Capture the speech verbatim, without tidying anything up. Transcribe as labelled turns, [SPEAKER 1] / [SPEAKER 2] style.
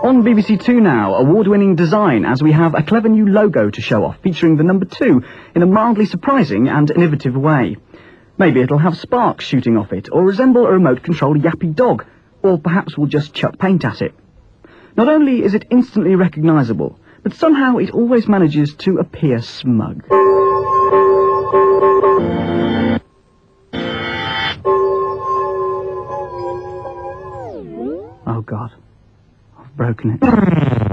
[SPEAKER 1] On B B C Two now, award-winning design as we have a clever new logo to show off, featuring the number two in a mildly surprising and innovative way. Maybe it'll have sparks shooting off it, or resemble a remote-controlled yappy dog, or perhaps we'll just chuck paint at it. Not only is it instantly recognisable, but somehow it always manages to appear smug. Oh God, I've broken it.